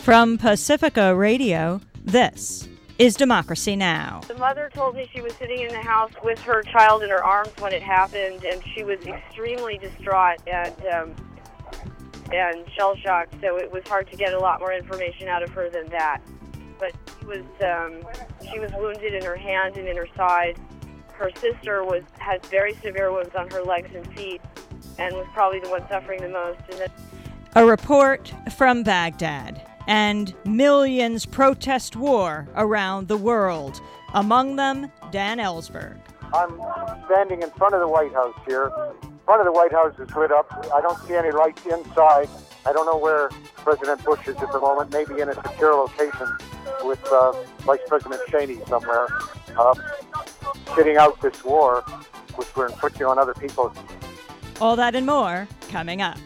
From Pacifica Radio, this is Democracy Now! The mother told me she was sitting in the house with her child in her arms when it happened, and she was extremely distraught and shell-shocked, so it was hard to get a lot more information out of her than that. But she was wounded in her hand and in her side. Her sister has very severe wounds on her legs and feet and was probably the one suffering the most. A report from Baghdad. And millions protest war around the world. Among them, Dan Ellsberg. I'm standing in front of the White House here. Front of the White House is lit up. I don't see any lights inside. I don't know where President Bush is at the moment, maybe in a secure location with Vice President Cheney somewhere, sitting out this war, which we're inflicting on other people. All that and more coming up.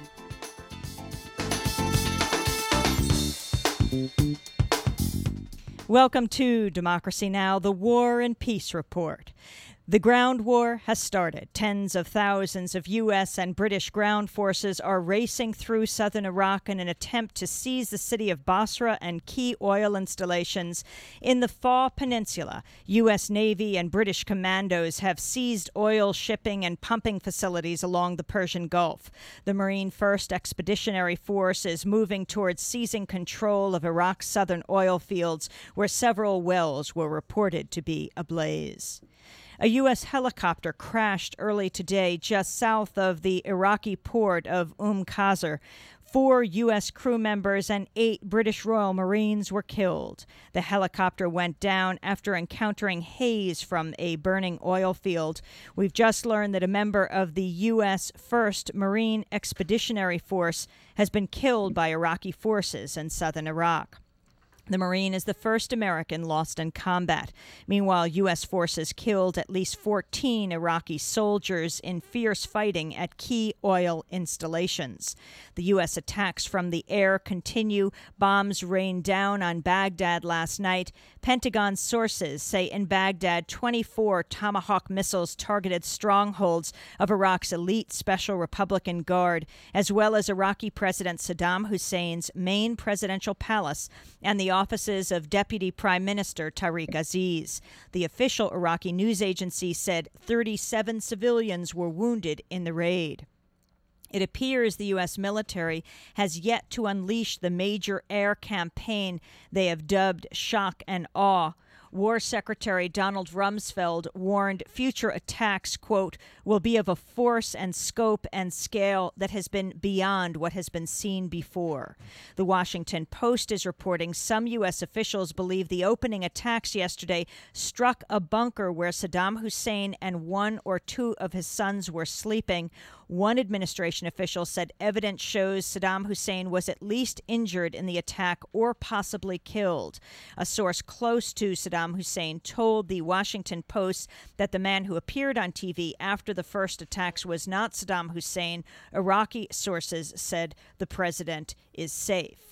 Welcome to Democracy Now!, the War and Peace Report. The ground war has started. Tens of thousands of U.S. and British ground forces are racing through southern Iraq in an attempt to seize the city of Basra and key oil installations. In the Faw Peninsula, U.S. Navy and British commandos have seized oil shipping and pumping facilities along the Persian Gulf. The Marine 1st Expeditionary Force is moving towards seizing control of Iraq's southern oil fields, where several wells were reported to be ablaze. A U.S. helicopter crashed early today just south of the Iraqi port of Qasr. 4 U.S. crew members and 8 British Royal Marines were killed. The helicopter went down after encountering haze from a burning oil field. We've just learned that a member of the U.S. 1st Marine Expeditionary Force has been killed by Iraqi forces in southern Iraq. The Marine is the first American lost in combat. Meanwhile, U.S. forces killed at least 14 Iraqi soldiers in fierce fighting at key oil installations. The U.S. attacks from the air continue. Bombs rained down on Baghdad last night. Pentagon sources say in Baghdad, 24 Tomahawk missiles targeted strongholds of Iraq's elite Special Republican Guard, as well as Iraqi President Saddam Hussein's main presidential palace and the offices of Deputy Prime Minister Tariq Aziz. The official Iraqi news agency said 37 civilians were wounded in the raid. It appears the U.S. military has yet to unleash the major air campaign they have dubbed Shock and Awe. War Secretary Donald Rumsfeld warned future attacks, quote, will be of a force and scope and scale that has been beyond what has been seen before. The Washington Post is reporting some U.S. officials believe the opening attacks yesterday struck a bunker where Saddam Hussein and 1 or 2 of his sons were sleeping. One administration official said evidence shows Saddam Hussein was at least injured in the attack or possibly killed. A source close to Saddam Hussein told the Washington Post that the man who appeared on TV after the first attacks was not Saddam Hussein. Iraqi sources said the president is safe.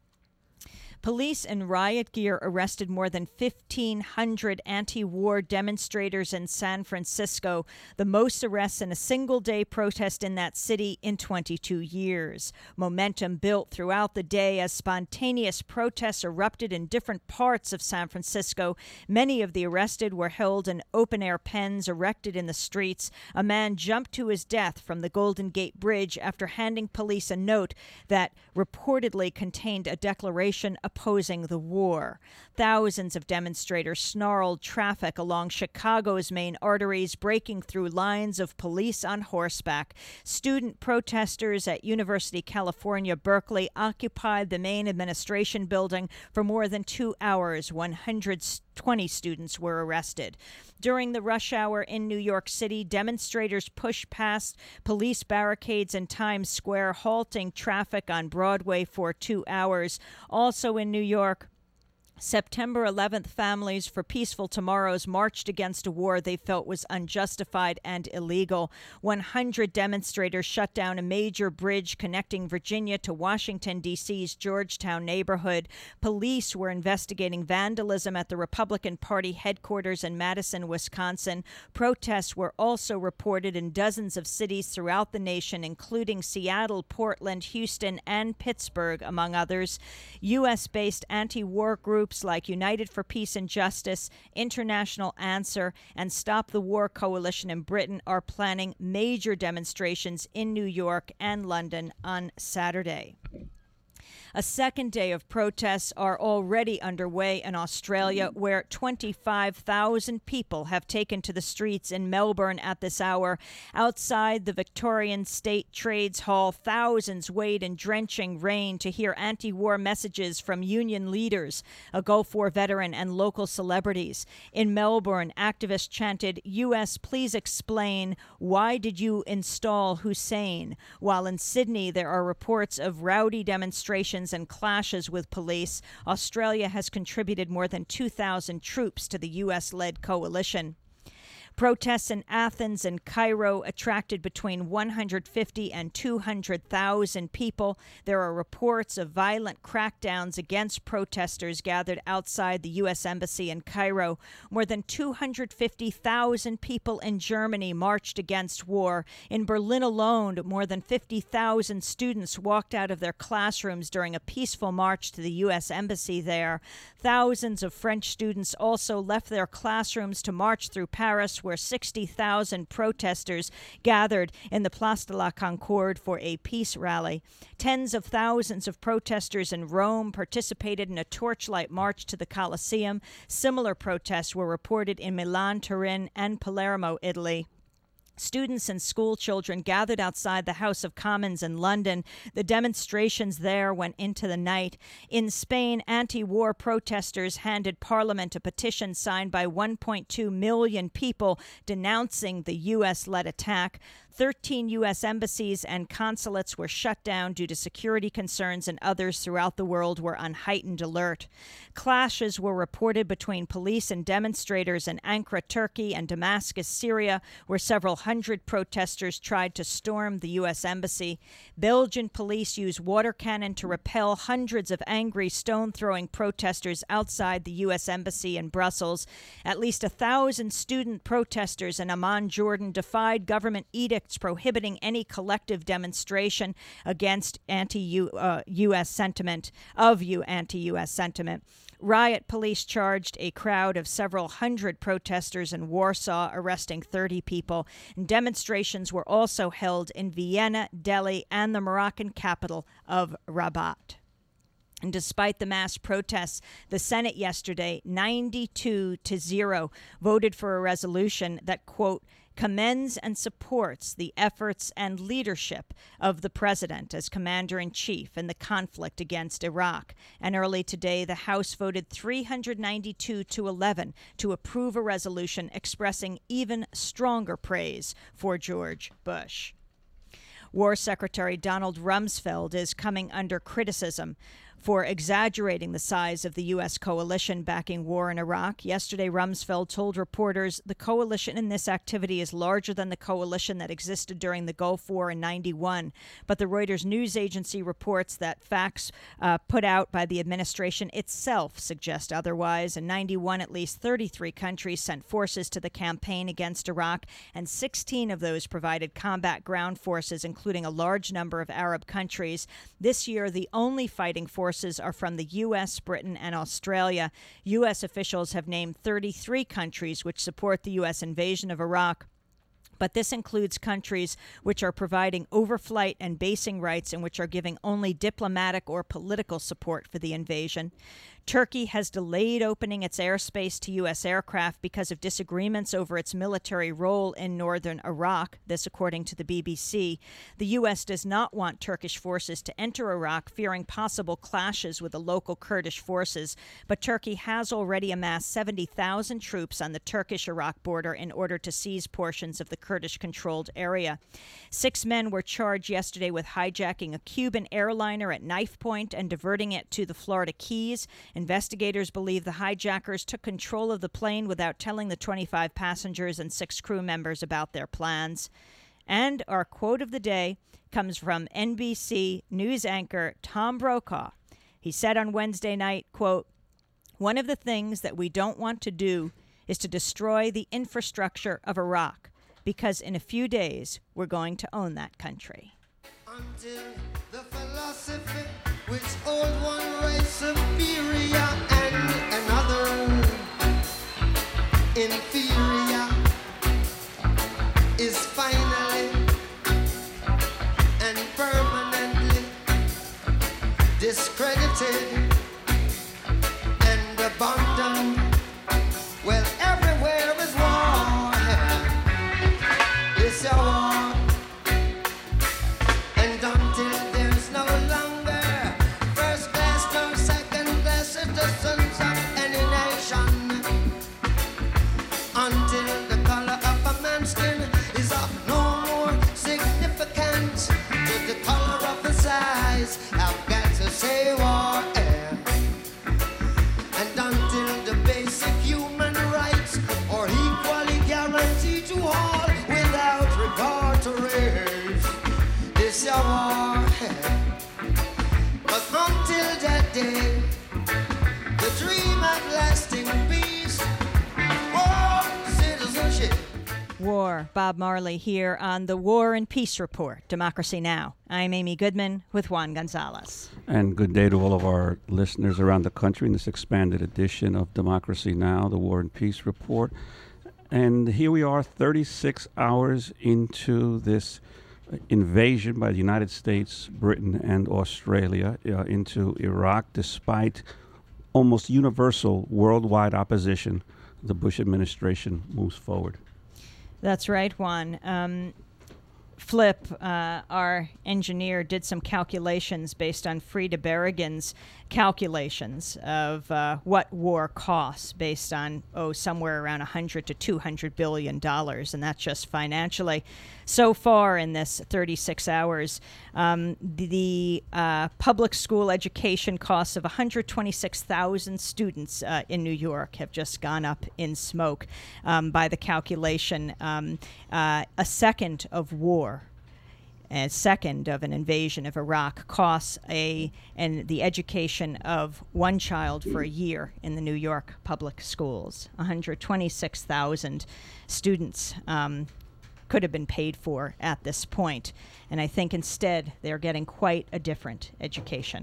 Police in riot gear arrested more than 1,500 anti-war demonstrators in San Francisco, the most arrests in a single-day protest in that city in 22 years. Momentum built throughout the day as spontaneous protests erupted in different parts of San Francisco. Many of the arrested were held in open-air pens erected in the streets. A man jumped to his death from the Golden Gate Bridge after handing police a note that reportedly contained a declaration opposing the war. Thousands of demonstrators snarled traffic along Chicago's main arteries, breaking through lines of police on horseback. Student protesters at University of California, Berkeley occupied the main administration building for more than 2 hours. 120 students were arrested. During the rush hour in New York City, demonstrators pushed past police barricades in Times Square, halting traffic on Broadway for 2 hours. Also in New York, September 11th, families for peaceful tomorrows marched against a war they felt was unjustified and illegal. 100 demonstrators shut down a major bridge connecting Virginia to Washington, D.C.'s Georgetown neighborhood. Police were investigating vandalism at the Republican Party headquarters in Madison, Wisconsin. Protests were also reported in dozens of cities throughout the nation, including Seattle, Portland, Houston, and Pittsburgh, among others. U.S.-based anti-war groups like United for Peace and Justice, International Answer, and Stop the War Coalition in Britain are planning major demonstrations in New York and London on Saturday. A second day of protests are already underway in Australia, where 25,000 people have taken to the streets in Melbourne at this hour. Outside the Victorian State Trades Hall, thousands wait in drenching rain to hear anti-war messages from union leaders, a Gulf War veteran, and local celebrities. In Melbourne, activists chanted, "US, please explain, why did you install Hussein?" While in Sydney, there are reports of rowdy demonstrations and clashes with police. Australia has contributed more than 2,000 troops to the U.S.-led coalition. Protests in Athens and Cairo attracted between 150 and 200,000 people. There are reports of violent crackdowns against protesters gathered outside the U.S. Embassy in Cairo. More than 250,000 people in Germany marched against war. In Berlin alone, more than 50,000 students walked out of their classrooms during a peaceful march to the U.S. Embassy there. Thousands of French students also left their classrooms to march through Paris, where 60,000 protesters gathered in the Place de la Concorde for a peace rally. Tens of thousands of protesters in Rome participated in a torchlight march to the Colosseum. Similar protests were reported in Milan, Turin, and Palermo, Italy. Students and school children gathered outside the House of Commons in London. The demonstrations there went into the night. In Spain, anti-war protesters handed Parliament a petition signed by 1.2 million people denouncing the U.S.-led attack. 13 U.S. embassies and consulates were shut down due to security concerns, and others throughout the world were on heightened alert. Clashes were reported between police and demonstrators in Ankara, Turkey, and Damascus, Syria, where several hundred protesters tried to storm the U.S. embassy. Belgian police used water cannon to repel hundreds of angry stone-throwing protesters outside the U.S. embassy in Brussels. At least 1,000 student protesters in Amman, Jordan, defied government edicts prohibiting any collective demonstration against anti-U.S. sentiment. Riot police charged a crowd of several hundred protesters in Warsaw, arresting 30 people. And demonstrations were also held in Vienna, Delhi, and the Moroccan capital of Rabat. And despite the mass protests, the Senate yesterday, 92-0, voted for a resolution that, quote, commends and supports the efforts and leadership of the president as commander-in-chief in the conflict against Iraq. And early today, the House voted 392-11 to approve a resolution expressing even stronger praise for George Bush. War Secretary Donald Rumsfeld is coming under criticism for exaggerating the size of the U.S. coalition backing war in Iraq. Yesterday, Rumsfeld told reporters the coalition in this activity is larger than the coalition that existed during the Gulf War in '91. But the Reuters news agency reports that facts put out by the administration itself suggest otherwise. In '91, at least 33 countries sent forces to the campaign against Iraq, and 16 of those provided combat ground forces, including a large number of Arab countries. This year, the only fighting forces are from the U.S., Britain, and Australia. U.S. officials have named 33 countries which support the U.S. invasion of Iraq. But this includes countries which are providing overflight and basing rights and which are giving only diplomatic or political support for the invasion. Turkey has delayed opening its airspace to U.S. aircraft because of disagreements over its military role in northern Iraq, this according to the BBC. The U.S. does not want Turkish forces to enter Iraq, fearing possible clashes with the local Kurdish forces, but Turkey has already amassed 70,000 troops on the Turkish-Iraq border in order to seize portions of the Kurdish-controlled area. 6 men were charged yesterday with hijacking a Cuban airliner at knife point and diverting it to the Florida Keys. Investigators believe the hijackers took control of the plane without telling the 25 passengers and 6 crew members about their plans. And our quote of the day comes from NBC News anchor Tom Brokaw. He said on Wednesday night, quote, "One of the things that we don't want to do is to destroy the infrastructure of Iraq, because in a few days we're going to own that country." Until the philosophy which old one race superior and another inferior is finally and permanently discredited and abandoned. Well, everywhere is war. It's a war. And until there's no longer first class nor second class citizens of any nation, until the color of a man's skin is of no more significance to the color of his eyes, I've got to say war. And until the basic human rights are equally guaranteed to all without regard to race, this a war. But until that day, the dream of lasting peace, war, citizenship. War. Bob Marley here on the War and Peace Report, Democracy Now! I'm Amy Goodman with Juan Gonzalez. And good day to all of our listeners around the country in this expanded edition of Democracy Now!, the War and Peace Report. And here we are 36 hours into this invasion by the United States, Britain, and Australia into Iraq, despite almost universal worldwide opposition. The Bush administration moves forward. That's right, Juan. Flip, our engineer, did some calculations based on Frida Berrigan's calculations of what war costs based on, somewhere around $100 to $200 billion, and that's just financially. So far in this 36 hours, the public school education costs of 126,000 students in New York have just gone up in smoke by the calculation. A second of war, a second of an invasion of Iraq costs the education of one child for a year in the New York public schools. 126,000 students could have been paid for at this point. And I think instead they're getting quite a different education.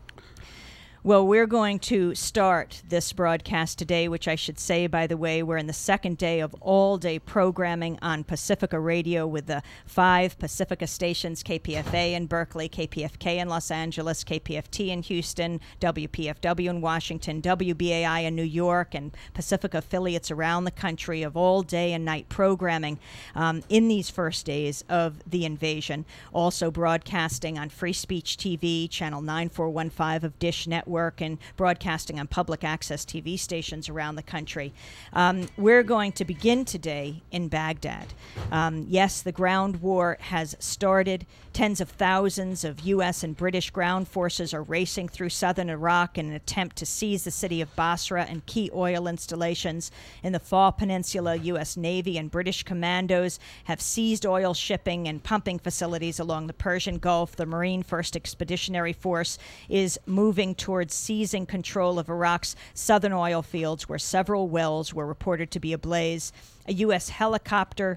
Well, we're going to start this broadcast today, which I should say, by the way, we're in the second day of all-day programming on Pacifica Radio with the 5 Pacifica stations, KPFA in Berkeley, KPFK in Los Angeles, KPFT in Houston, WPFW in Washington, WBAI in New York, and Pacifica affiliates around the country of all-day and night programming in these first days of the invasion. Also broadcasting on Free Speech TV, Channel 9415 of Dish Network, and broadcasting on public access TV stations around the country. We're going to begin today in Baghdad. Yes, the ground war has started. Tens of thousands of U.S. and British ground forces are racing through southern Iraq in an attempt to seize the city of Basra and key oil installations. In the Fall Peninsula, U.S. Navy and British commandos have seized oil shipping and pumping facilities along the Persian Gulf. The Marine First Expeditionary Force is moving towards seizing control of Iraq's southern oil fields, where several wells were reported to be ablaze. A U.S. helicopter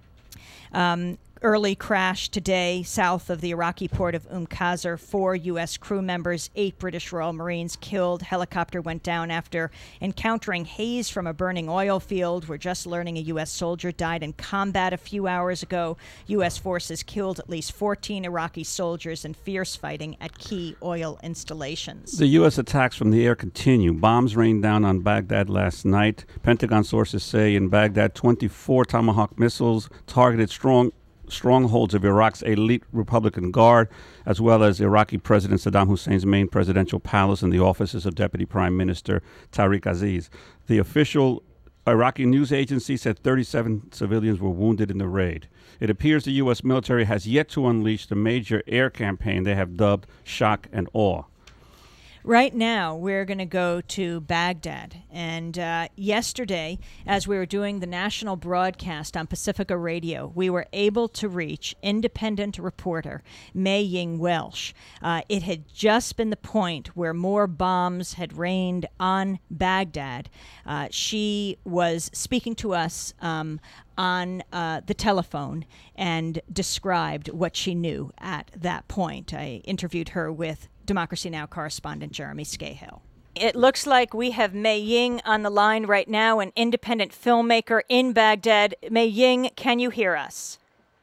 early crash today south of the Iraqi port of Qasr. 4 U.S. crew members, 8 British Royal Marines killed. Helicopter went down after encountering haze from a burning oil field. We're just learning a U.S. soldier died in combat a few hours ago. U.S. forces killed at least 14 Iraqi soldiers in fierce fighting at key oil installations. The U.S. attacks from the air continue. Bombs rained down on Baghdad last night. Pentagon sources say in Baghdad 24 Tomahawk missiles targeted strongholds of Iraq's elite Republican Guard, as well as Iraqi President Saddam Hussein's main presidential palace and the offices of Deputy Prime Minister Tariq Aziz. The official Iraqi news agency said 37 civilians were wounded in the raid. It appears the U.S. military has yet to unleash the major air campaign they have dubbed Shock and Awe. Right now, we're going to go to Baghdad. And yesterday, as we were doing the national broadcast on Pacifica Radio, we were able to reach independent reporter May Ying Welsh. It had just been the point where more bombs had rained on Baghdad. She was speaking to us on the telephone and described what she knew at that point. I interviewed her with Democracy Now! Correspondent Jeremy Scahill. It looks like we have May Ying on the line right now, an independent filmmaker in Baghdad. May Ying, can you hear us?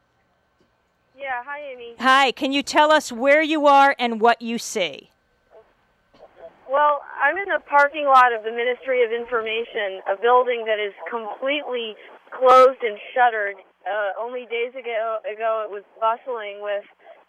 Yeah, hi, Amy. Hi, can you tell us where you are and what you see? Well, I'm in the parking lot of the Ministry of Information, a building that is completely closed and shuttered. Only days ago it was bustling with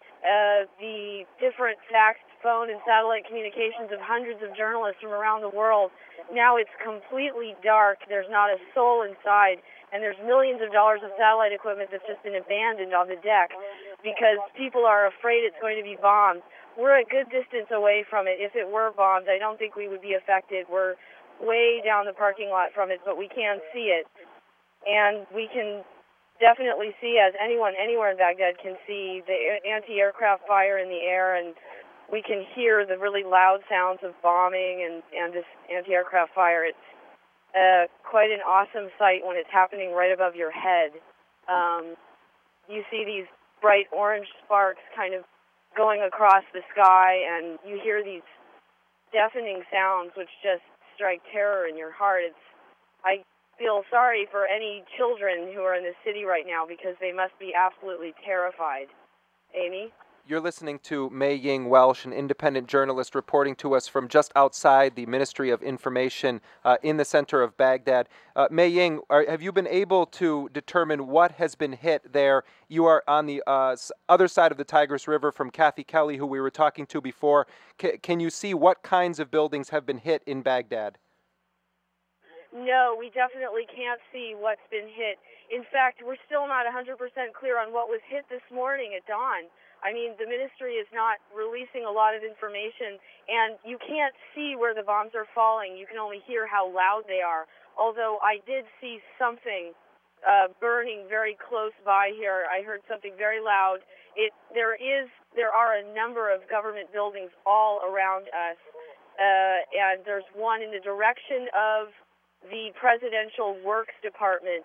the different fax, phone, and satellite communications of hundreds of journalists from around the world. Now it's completely dark. There's not a soul inside, and there's millions of dollars of satellite equipment that's just been abandoned on the deck because people are afraid it's going to be bombed. We're a good distance away from it. If it were bombed, I don't think we would be affected. We're way down the parking lot from it, but we can see it. And we can definitely see, as anyone anywhere in Baghdad can see, the anti-aircraft fire in the air, and we can hear the really loud sounds of bombing and this anti-aircraft fire. It's quite an awesome sight when it's happening right above your head. You see these bright orange sparks kind of going across the sky, and you hear these deafening sounds which just strike terror in your heart. I feel sorry for any children who are in the city right now because they must be absolutely terrified. Amy? You're listening to May Ying Welsh, an independent journalist reporting to us from just outside the Ministry of Information in the center of Baghdad. May Ying, have you been able to determine what has been hit there? You are on the other side of the Tigris River from Kathy Kelly, who we were talking to before. Can you see what kinds of buildings have been hit in Baghdad? No, we definitely can't see what's been hit. In fact, we're still not 100% clear on what was hit this morning at dawn. I mean, the ministry is not releasing a lot of information, and you can't see where the bombs are falling. You can only hear how loud they are. Although I did see something burning very close by here. I heard something very loud. There are a number of government buildings all around us, and there's one in the direction of the Presidential Works Department.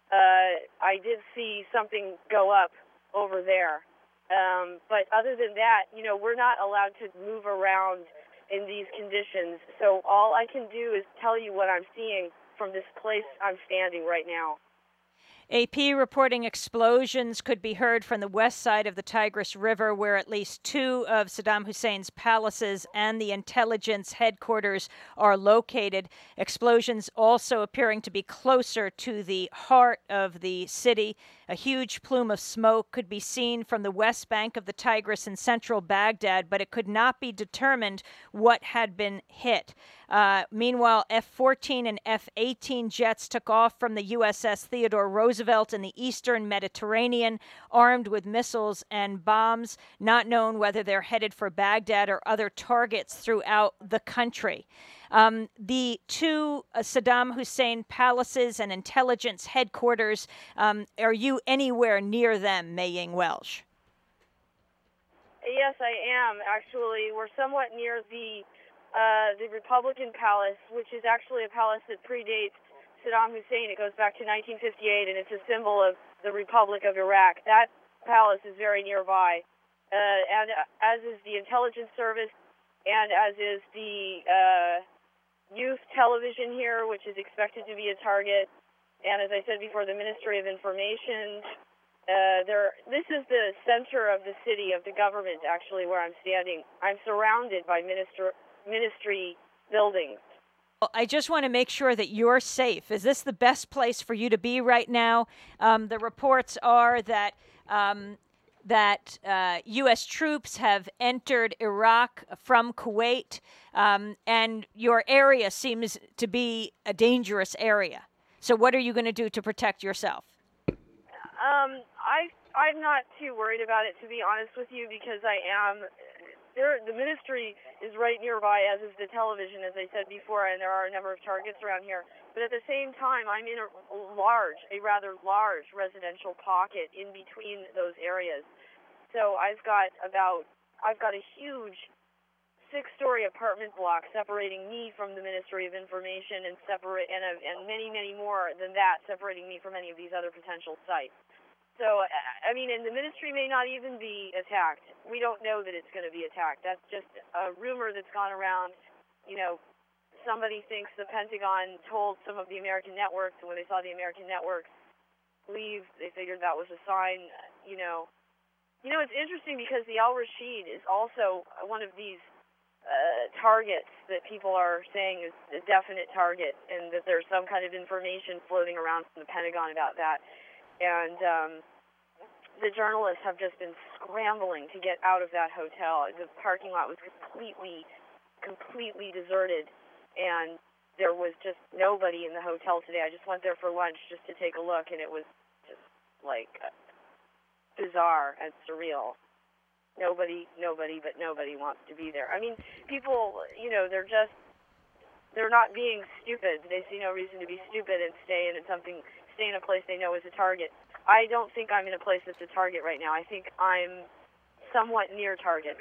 I did see something go up over there. But other than that, we're not allowed to move around in these conditions. So all I can do is tell you what I'm seeing from this place I'm standing right now. AP reporting explosions could be heard from the west side of the Tigris River, where at least two of Saddam Hussein's palaces and the intelligence headquarters are located. Explosions also appearing to be closer to the heart of the city. A huge plume of smoke could be seen from the west bank of the Tigris in central Baghdad, but it could not be determined what had been hit. Meanwhile, F-14 and F-18 jets took off from the USS Theodore Roosevelt in the eastern Mediterranean, armed with missiles and bombs, not known whether they're headed for Baghdad or other targets throughout the country. The two Saddam Hussein palaces and intelligence headquarters, are you anywhere near them, May Ying Welsh? Yes, I am. Actually, we're somewhat near the Republican Palace, which is actually a palace that predates Saddam Hussein. It goes back to 1958, and it's a symbol of the Republic of Iraq. That palace is very nearby, and as is the intelligence service, and as is the youth television here, which is expected to be a target, and as I said before, the Ministry of Information. This is the center of the city, of the government, actually, where I'm standing. I'm surrounded by ministry buildings. Well, I just want to make sure that you're safe. Is this the best place for you to be right now? The reports are that U.S. troops have entered Iraq from Kuwait, and your area seems to be a dangerous area. So what are you going to do to protect yourself? I'm not too worried about it, to be honest with you, because I am the ministry is right nearby, as is the television, as I said before, and there are a number of targets around here. But at the same time, I'm in a rather large residential pocket in between those areas. So I've got a huge 6-story apartment block separating me from the Ministry of Information, and many, many more than that separating me from any of these other potential sites. So, I mean, and the ministry may not even be attacked. We don't know that it's going to be attacked. That's just a rumor that's gone around. You know, somebody thinks the Pentagon told some of the American networks, and when they saw the American networks leave, they figured that was a sign. You know, it's interesting because the Al Rashid is also one of these targets that people are saying is a definite target, and that there's some kind of information floating around from the Pentagon about that. And the journalists have just been scrambling to get out of that hotel. The parking lot was completely deserted, and there was just nobody in the hotel today. I just went there for lunch just to take a look, and it was just like bizarre and surreal. Nobody wants to be there. I mean, people, you know, they're not being stupid. They see no reason to be stupid and stay in a place they know is a target. I don't think I'm in a place that's a target right now. I think I'm somewhat near target.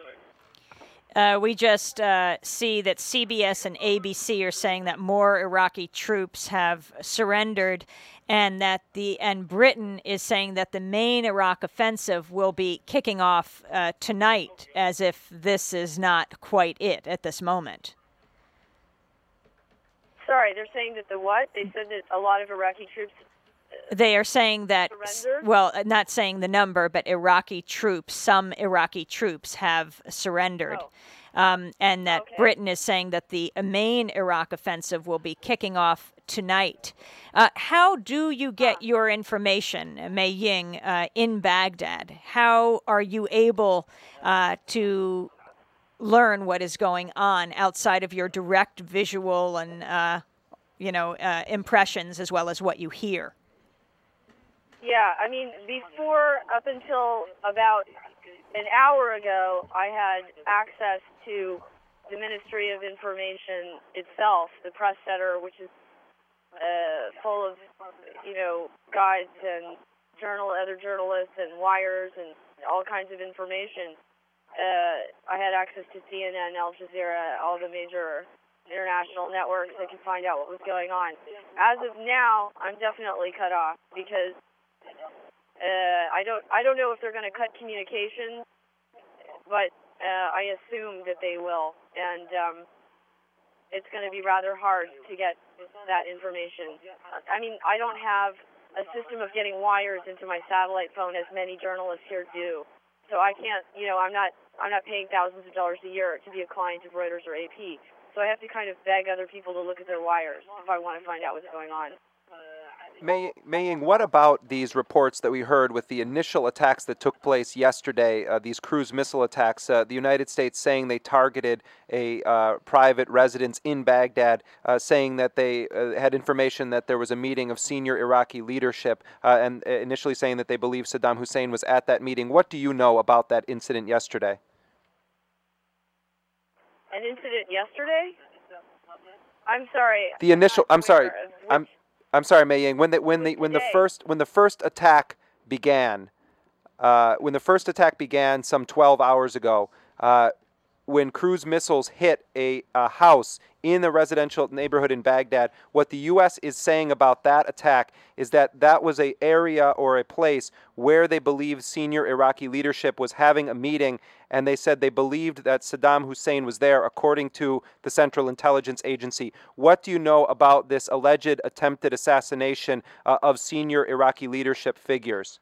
We just see that CBS and ABC are saying that more Iraqi troops have surrendered, and that Britain is saying that the main Iraq offensive will be kicking off tonight, as if this is not quite it at this moment. Sorry, they're saying that the what? They said that a lot of Iraqi troops. They are saying that, surrendered? well, not saying the number, but some Iraqi troops have surrendered. Oh. And that Okay. Britain is saying that the main Iraq offensive will be kicking off tonight. How do you get your information, Mei Ying, in Baghdad? How are you able to learn what is going on outside of your direct visual and impressions, as well as what you hear? Yeah, I mean, up until about an hour ago, I had access to the Ministry of Information itself, the press center, which is full of, guides and other journalists and wires and all kinds of information. I had access to CNN, Al Jazeera, all the major international networks. I could find out what was going on. As of now, I'm definitely cut off because I don't know if they're going to cut communication, but I assume that they will, and it's going to be rather hard to get that information. I mean, I don't have a system of getting wires into my satellite phone as many journalists here do, so I can't. I'm not paying thousands of dollars a year to be a client of Reuters or AP, so I have to kind of beg other people to look at their wires if I want to find out what's going on. Mei Ying, what about these reports that we heard with the initial attacks that took place yesterday, these cruise missile attacks, the United States saying they targeted a private residence in Baghdad, saying that they had information that there was a meeting of senior Iraqi leadership, and initially saying that they believe Saddam Hussein was at that meeting. What do you know about that incident yesterday? An incident yesterday? I'm sorry. I'm sorry, Mei Ying. When the first attack began, some 12 hours ago, when cruise missiles hit a house in the residential neighborhood in Baghdad, what the U.S. is saying about that attack is that that was an area or a place where they believed senior Iraqi leadership was having a meeting, and they said they believed that Saddam Hussein was there, according to the Central Intelligence Agency. What do you know about this alleged attempted assassination of senior Iraqi leadership figures?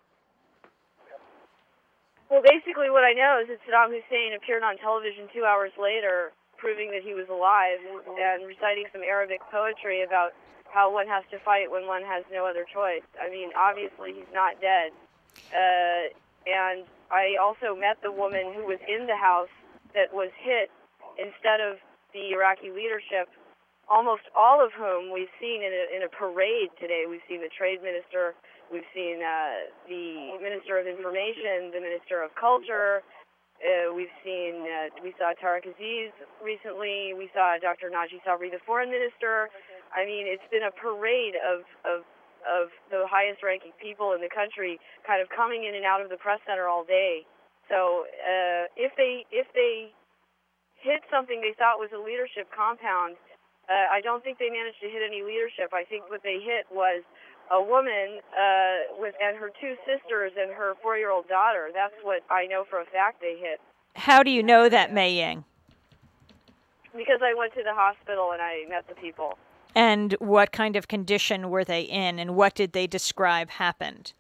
Well, basically what I know is that Saddam Hussein appeared on television 2 hours later, proving that he was alive and reciting some Arabic poetry about how one has to fight when one has no other choice. I mean, obviously he's not dead. And I also met the woman who was in the house that was hit instead of the Iraqi leadership, almost all of whom we've seen in a parade today. We've seen the trade minister, we've seen the Minister of Information, the Minister of Culture, We saw Tariq Aziz recently. We saw Dr. Najib Sabri, the foreign minister. I mean, it's been a parade of the highest-ranking people in the country, kind of coming in and out of the press center all day. So if they hit something they thought was a leadership compound, I don't think they managed to hit any leadership. I think what they hit was a woman and her two sisters and her 4-year-old daughter. That's what I know for a fact they hit. How do you know that, Mei Ying? Because I went to the hospital and I met the people. And what kind of condition were they in, and what did they describe happened?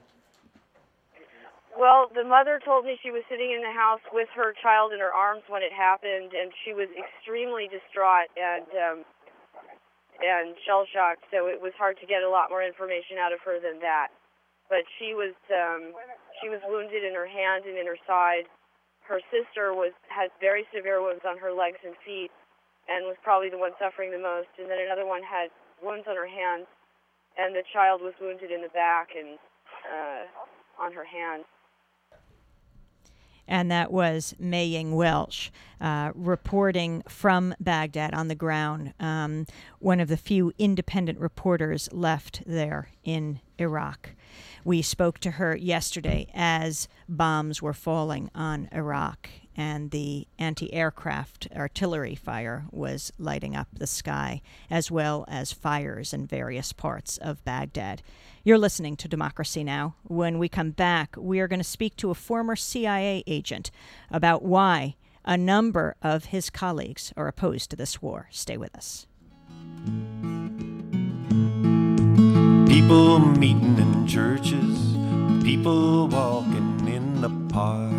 Well, the mother told me she was sitting in the house with her child in her arms when it happened, and she was extremely distraught and shell-shocked, so it was hard to get a lot more information out of her than that. But she was wounded in her hand and in her side. Her sister had very severe wounds on her legs and feet and was probably the one suffering the most, and then another one had wounds on her hands, and the child was wounded in the back and on her hand. And that was Mei Ying Welsh, reporting from Baghdad on the ground, one of the few independent reporters left there in Iraq. We spoke to her yesterday as bombs were falling on Iraq and the anti-aircraft artillery fire was lighting up the sky, as well as fires in various parts of Baghdad. You're listening to Democracy Now! When we come back, we are going to speak to a former CIA agent about why a number of his colleagues are opposed to this war. Stay with us. People meeting in churches, people walking in the park,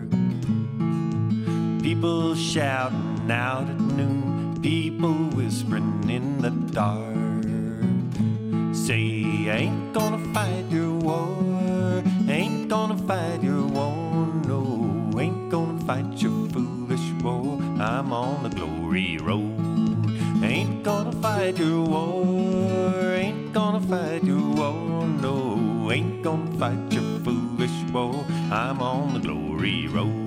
people shouting out at noon, people whispering in the dark. Say, ain't gonna fight your war, ain't gonna fight your war, no, ain't gonna fight your foolish war, I'm on the glory road. Ain't gonna fight your war, ain't gonna fight your war, no, ain't gonna fight your foolish war, I'm on the glory road.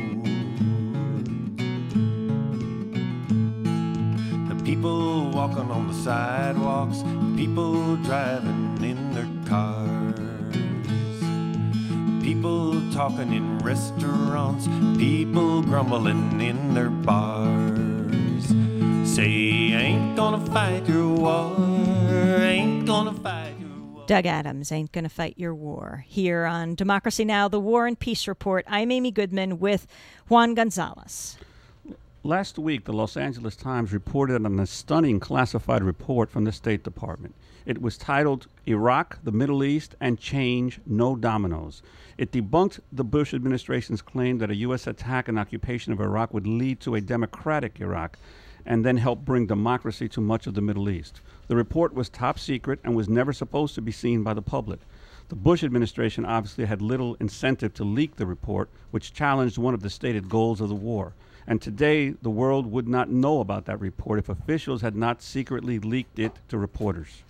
The people walking on the sidewalks, people driving in their cars, people talking in restaurants, people grumbling in their bars. Say, ain't gonna fight your war, ain't gonna fight your war. Doug Adams, Ain't Gonna Fight Your War. Here on Democracy Now!, the War and Peace Report, I'm Amy Goodman with Juan Gonzalez. Last week, the Los Angeles Times reported on a stunning classified report from the State Department. It was titled, Iraq, the Middle East, and Change, No Dominoes. It debunked the Bush administration's claim that a U.S. attack and occupation of Iraq would lead to a democratic Iraq and then help bring democracy to much of the Middle East. The report was top secret and was never supposed to be seen by the public. The Bush administration obviously had little incentive to leak the report, which challenged one of the stated goals of the war. And today, the world would not know about that report if officials had not secretly leaked it to reporters.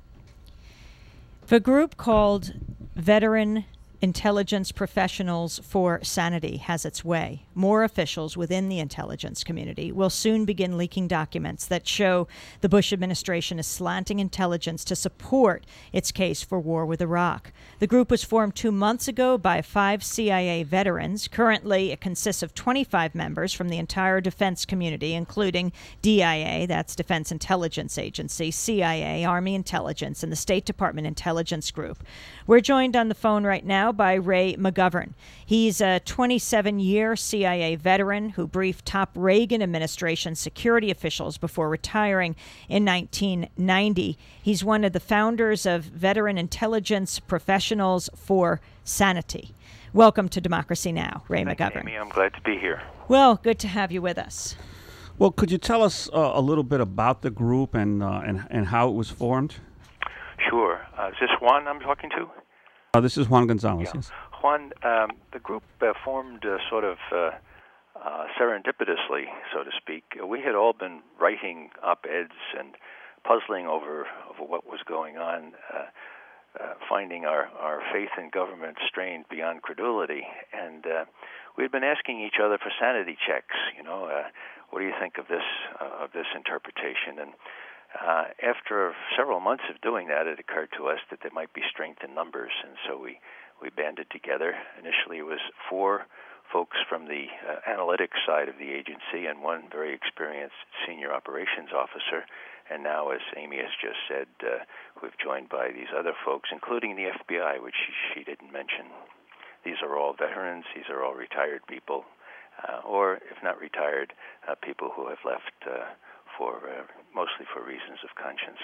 The group called Veteran Intelligence Professionals for Sanity has its way. More officials within the intelligence community will soon begin leaking documents that show the Bush administration is slanting intelligence to support its case for war with Iraq. The group was formed 2 months ago by 5 CIA veterans. Currently, it consists of 25 members from the entire defense community, including DIA, that's Defense Intelligence Agency, CIA, Army Intelligence, and the State Department Intelligence Group. We're joined on the phone right now by Ray McGovern. He's a 27-year CIA veteran who briefed top Reagan administration security officials before retiring in 1990. He's one of the founders of Veteran Intelligence Professionals for Sanity. Welcome to Democracy Now!, Ray McGovern. Amy, I'm glad to be here. Well, good to have you with us. Well, could you tell us a little bit about the group and how it was formed? Sure. Is this Juan I'm talking to? This is Juan Gonzalez, yes. Juan, the group formed sort of serendipitously, so to speak. We had all been writing op-eds and puzzling over what was going on. finding our faith in government strained beyond credulity. And we'd been asking each other for sanity checks. What do you think of this interpretation? And after several months of doing that, it occurred to us that there might be strength in numbers, and so we banded together. Initially, it was 4 folks from the analytics side of the agency and 1 very experienced senior operations officer. And now, as Amy has just said, we've joined by these other folks, including the FBI, which she didn't mention. These are all veterans. These are all retired people, or if not retired, people who have left mostly for reasons of conscience.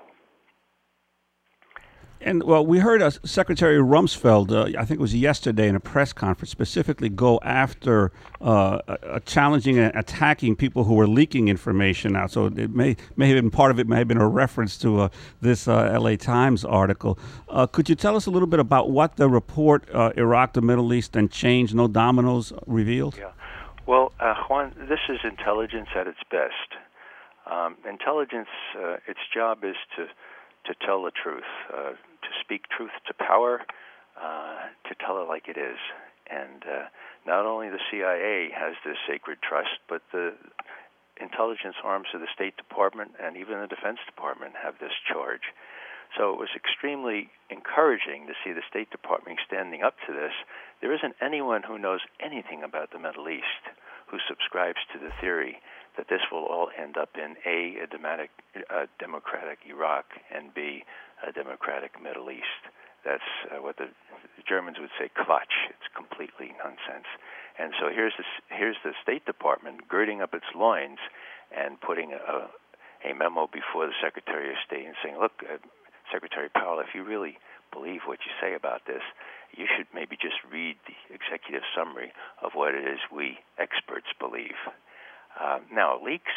And, well, we heard Secretary Rumsfeld, I think it was yesterday in a press conference, specifically go after challenging and attacking people who were leaking information out. So it may have been part of it, may have been a reference to this LA Times article. Could you tell us a little bit about what the report, Iraq, the Middle East, and Change No Dominoes revealed? Yeah. Well, Juan, this is intelligence at its best. Intelligence, its job is to tell the truth, to speak truth to power, to tell it like it is. And not only the CIA has this sacred trust, but the intelligence arms of the State Department and even the Defense Department have this charge. So it was extremely encouraging to see the State Department standing up to this. There isn't anyone who knows anything about the Middle East who subscribes to the theory that this will all end up in A, a democratic Iraq, and B, a democratic Middle East. That's what the Germans would say, Quatsch. It's completely nonsense. And so here's the State Department girding up its loins and putting a memo before the Secretary of State and saying, look, Secretary Powell, if you really believe what you say about this, you should maybe just read the executive summary of what it is we experts believe. Now, leaks,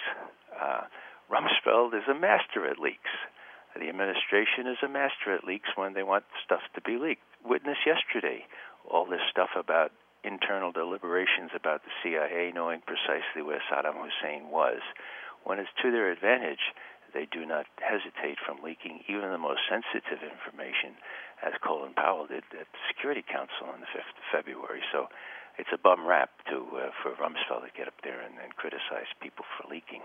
Rumsfeld is a master at leaks. The administration is a master at leaks when they want stuff to be leaked. Witness yesterday, all this stuff about internal deliberations about the CIA knowing precisely where Saddam Hussein was. When it's to their advantage, they do not hesitate from leaking even the most sensitive information, as Colin Powell did at the Security Council on the 5th of February. So it's a bum rap for Rumsfeld to get up there and criticize people for leaking.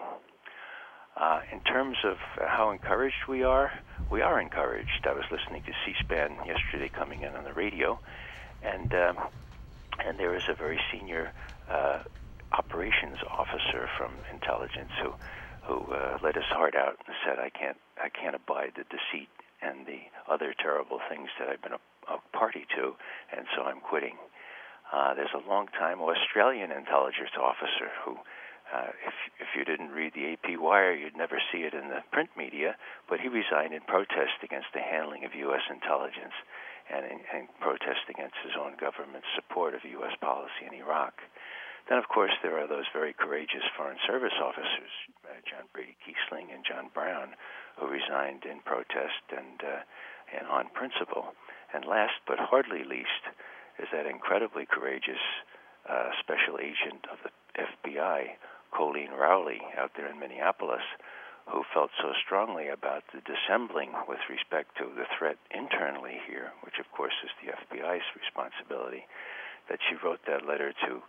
In terms of how encouraged we are encouraged. I was listening to C-SPAN yesterday coming in on the radio, and there is a very senior operations officer from intelligence who let his heart out and said, I can't abide the deceit and the other terrible things that I've been a party to, and so I'm quitting. There's a long-time Australian intelligence officer who, if you didn't read the AP Wire, you'd never see it in the print media, but he resigned in protest against the handling of U.S. intelligence and in protest against his own government's support of U.S. policy in Iraq. Then, of course, there are those very courageous Foreign Service officers, John Brady Kiesling and John Brown, who resigned in protest and on principle. And last but hardly least is that incredibly courageous special agent of the FBI, Colleen Rowley, out there in Minneapolis, who felt so strongly about the dissembling with respect to the threat internally here, which of course is the FBI's responsibility, that she wrote that letter to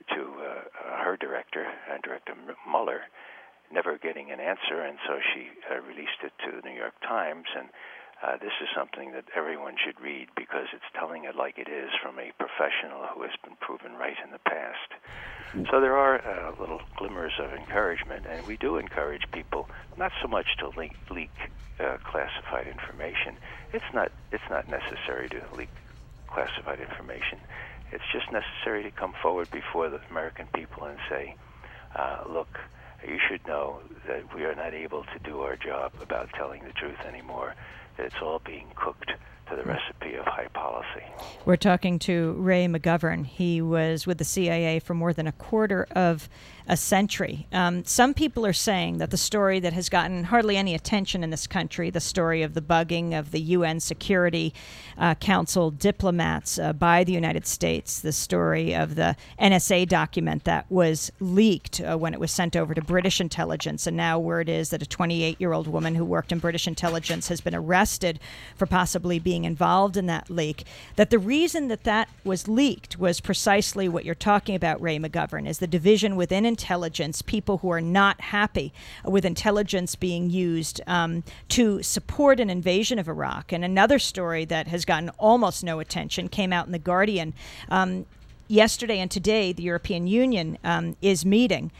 her director, Director Mueller, never getting an answer, and so she released it to the New York Times. And this is something that everyone should read because it's telling it like it is from a professional who has been proven right in the past. So there are little glimmers of encouragement, and we do encourage people not so much to leak classified information. It's not necessary to leak classified information. It's just necessary to come forward before the American people and say, look, you should know that we are not able to do our job about telling the truth anymore, that it's all being cooked to the recipe of high policy. policy. We're talking to Ray McGovern. He was with the CIA for more than a quarter of a century. Some people are saying that the story that has gotten hardly any attention in this country, the story of the bugging of the UN Security Council diplomats by the United States, the story of the NSA document that was leaked when it was sent over to British intelligence, and now word is that a 28-year-old woman who worked in British intelligence has been arrested for possibly being involved in that leak, that the reason that that was leaked was precisely what you're talking about, Ray McGovern, is the division within intelligence, people who are not happy with intelligence being used to support an invasion of Iraq. And another story that has gotten almost no attention came out in The Guardian yesterday and today. The European Union is meeting,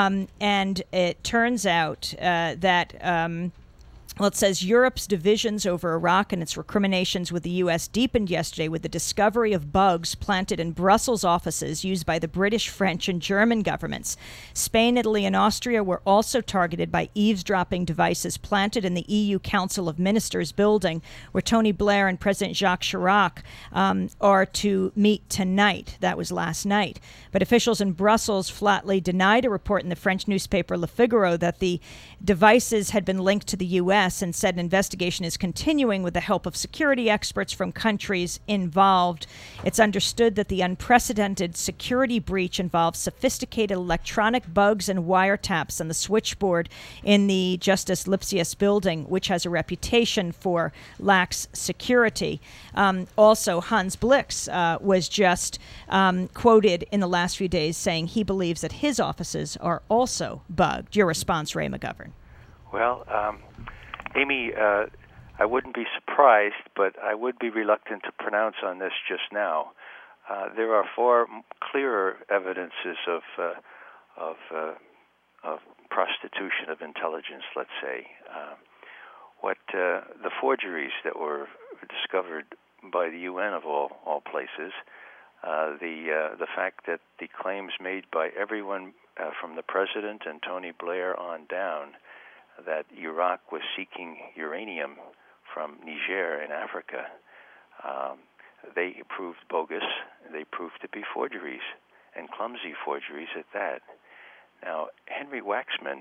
and it turns out that well, it says Europe's divisions over Iraq and its recriminations with the U.S. deepened yesterday with the discovery of bugs planted in Brussels offices used by the British, French, and German governments. Spain, Italy, and Austria were also targeted by eavesdropping devices planted in the EU Council of Ministers building, where Tony Blair and President Jacques Chirac are to meet tonight. That was last night. But officials in Brussels flatly denied a report in the French newspaper Le Figaro that the devices had been linked to the U.S. and said an investigation is continuing with the help of security experts from countries involved. It's understood that the unprecedented security breach involves sophisticated electronic bugs and wiretaps on the switchboard in the Justice Lipsius building, which has a reputation for lax security. Also, Hans Blix was just quoted in the last few days saying he believes that his offices are also bugged. Your response, Ray McGovern? Well, Amy, I wouldn't be surprised, but I would be reluctant to pronounce on this just now. There are far clearer evidences of prostitution of intelligence, let's say. The forgeries that were discovered by the UN of all places, the fact that the claims made by everyone from the president and Tony Blair on down that Iraq was seeking uranium from Niger in Africa, they proved bogus. They proved to be forgeries, and clumsy forgeries at that. Now, Henry Waxman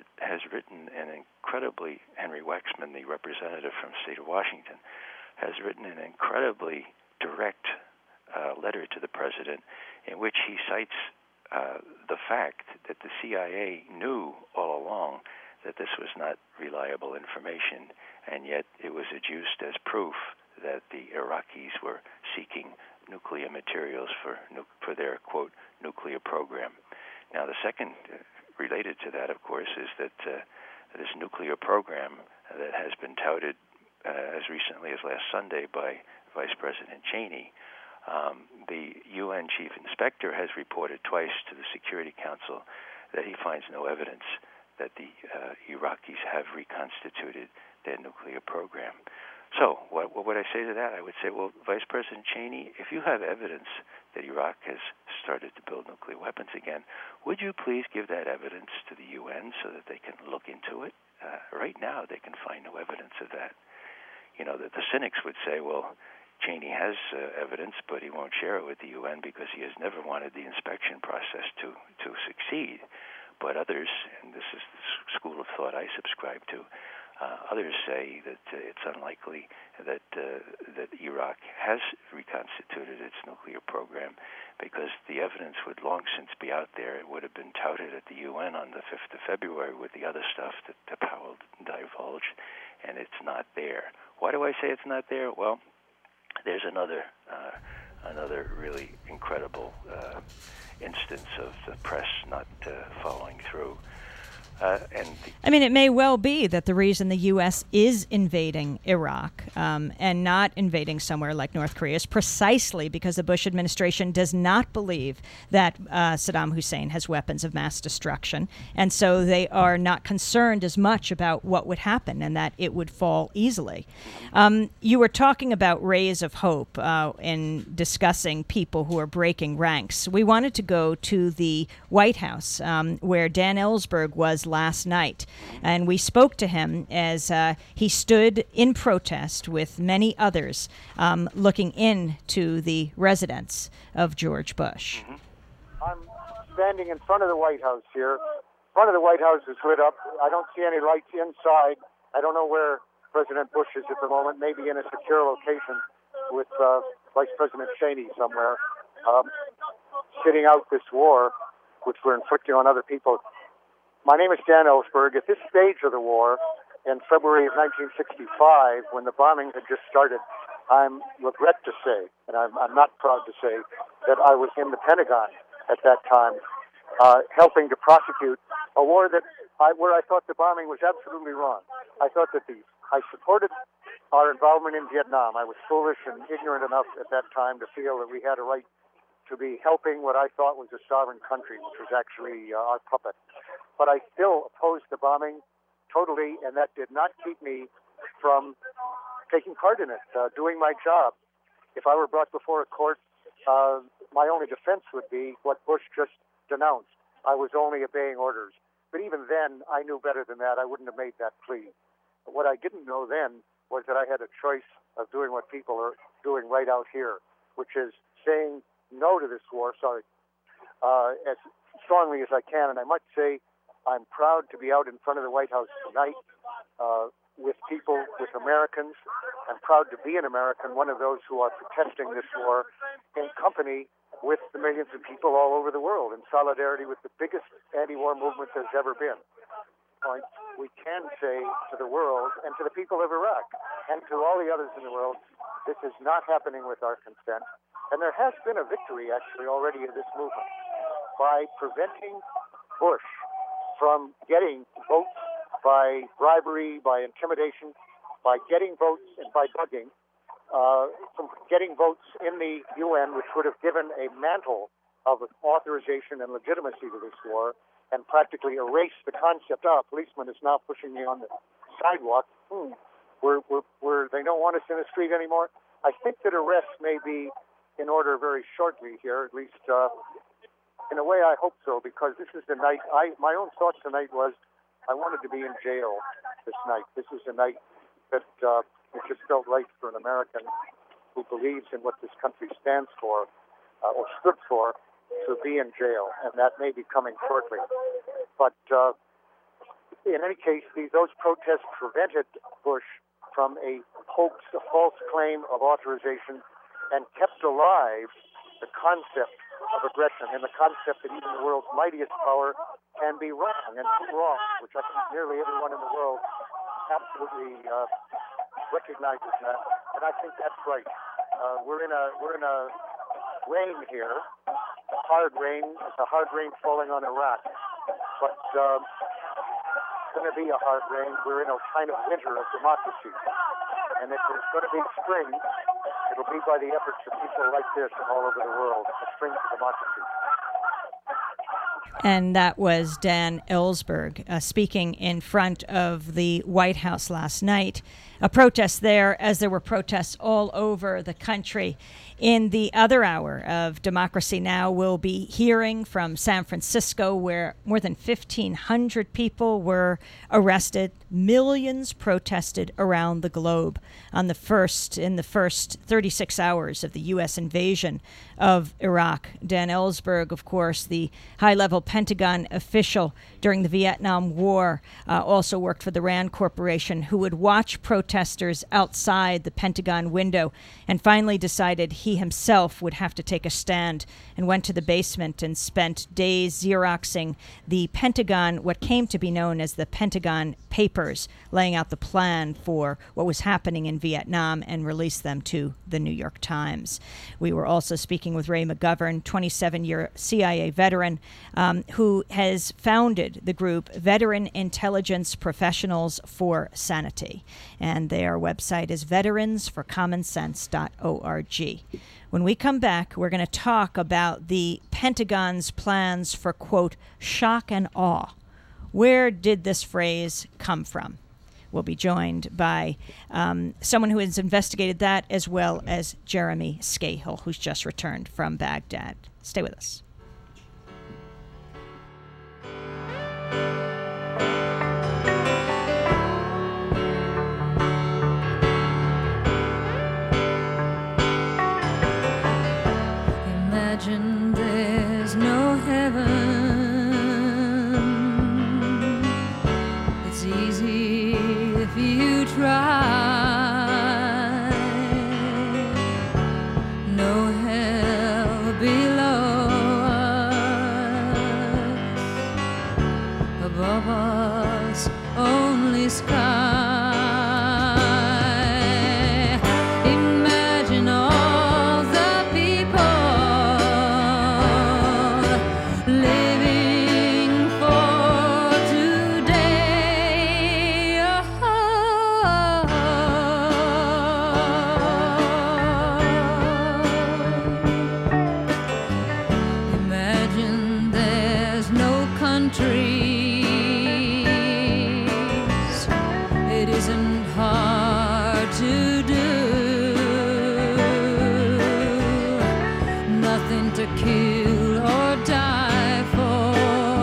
Henry Waxman, the representative from the state of Washington, has written an incredibly direct letter to the president in which he cites the fact that the CIA knew all along that this was not reliable information, and yet it was adduced as proof that the Iraqis were seeking nuclear materials for their, quote, nuclear program. Now, the second related to that, of course, is that this nuclear program that has been touted as recently as last Sunday by Vice President Cheney, the UN Chief Inspector has reported twice to the Security Council that he finds no evidence that the Iraqis have reconstituted their nuclear program. So what would I say to that? I would say, well, Vice President Cheney, if you have evidence that Iraq has started to build nuclear weapons again, would you please give that evidence to the UN so that they can look into it? Right now, they can find no evidence of that. You know, the cynics would say, well, Cheney has evidence, but he won't share it with the UN because he has never wanted the inspection process to succeed. But others, and this is the school of thought I subscribe to, others say that it's unlikely that Iraq has reconstituted its nuclear program because the evidence would long since be out there. It would have been touted at the UN on the 5th of February with the other stuff that Powell divulged, and it's not there. Why do I say it's not there? Well, there's another really incredible instance of the press not following through. I mean, it may well be that the reason the U.S. is invading Iraq and not invading somewhere like North Korea is precisely because the Bush administration does not believe that Saddam Hussein has weapons of mass destruction. And so they are not concerned as much about what would happen and that it would fall easily. You were talking about rays of hope in discussing people who are breaking ranks. We wanted to go to the White House where Dan Ellsberg was last night. And we spoke to him as he stood in protest with many others looking into the residence of George Bush. I'm standing in front of the White House here. Front of the White House is lit up. I don't see any lights inside. I don't know where President Bush is at the moment, maybe in a secure location with Vice President Cheney somewhere, sitting out this war, which we're inflicting on other people. My name is Dan Ellsberg. At this stage of the war, in February of 1965, when the bombing had just started, I regret to say, and I'm not proud to say, that I was in the Pentagon at that time, helping to prosecute a war where I thought the bombing was absolutely wrong. I thought that I supported our involvement in Vietnam. I was foolish and ignorant enough at that time to feel that we had a right to be helping what I thought was a sovereign country, which was actually our puppet. But I still opposed the bombing totally, and that did not keep me from taking part in it, doing my job. If I were brought before a court, my only defense would be what Bush just denounced. I was only obeying orders. But even then, I knew better than that. I wouldn't have made that plea. But what I didn't know then was that I had a choice of doing what people are doing right out here, which is saying no to this war, as strongly as I can. And I must say, I'm proud to be out in front of the White House tonight with people, with Americans. I'm proud to be an American, one of those who are protesting this war in company with the millions of people all over the world, in solidarity with the biggest anti-war movement there's ever been. We can say to the world and to the people of Iraq and to all the others in the world, this is not happening with our consent. And there has been a victory, actually, already in this movement by preventing Bush from getting votes by bribery, by intimidation, by getting votes and by bugging, from getting votes in the UN, which would have given a mantle of authorization and legitimacy to this war, and practically erased the concept. A policeman is now pushing me on the sidewalk. They don't want us in the street anymore. I think that arrests may be in order very shortly here, at least in a way I hope so, because this is the night. My own thought tonight was I wanted to be in jail this night. This is a night that it just felt right for an American who believes in what this country stands for or stood for to be in jail, and that may be coming shortly. But in any case, those protests prevented Bush from a false claim of authorization and kept alive the concept of aggression and the concept that even the world's mightiest power can be wrong and wrong, which I think nearly everyone in the world absolutely recognizes that, and I think that's right. We're in a rain here, a hard rain. It's a hard rain falling on Iraq, but it's going to be a hard rain. We're in a kind of winter of democracy, and if there's going to be spring, it'll be by the efforts of people like this all over the world. A spring to democracy. And that was Dan Ellsberg speaking in front of the White House last night. A protest there, as there were protests all over the country. In the other hour of Democracy Now!, we'll be hearing from San Francisco, where more than 1,500 people were arrested. Millions protested around the globe in the first 36 hours of the U.S. invasion of Iraq. Dan Ellsberg, of course, the high-level Pentagon official during the Vietnam War, also worked for the Rand Corporation, who would watch protesters outside the Pentagon window and finally decided he himself would have to take a stand and went to the basement and spent days Xeroxing the Pentagon, what came to be known as the Pentagon Papers, laying out the plan for what was happening in Vietnam and released them to the New York Times. We were also speaking with Ray McGovern, 27-year CIA veteran, who has founded the group Veteran Intelligence Professionals for Sanity. And their website is veteransforcommonsense.org. When we come back, we're going to talk about the Pentagon's plans for, quote, shock and awe. Where did this phrase come from? We'll be joined by someone who has investigated that, as well as Jeremy Scahill, who's just returned from Baghdad. Stay with us. no hell below us, above us only sky. Imagine all the people living for today. Imagine there's no countries. It isn't hard to do. Nothing to kill or die for,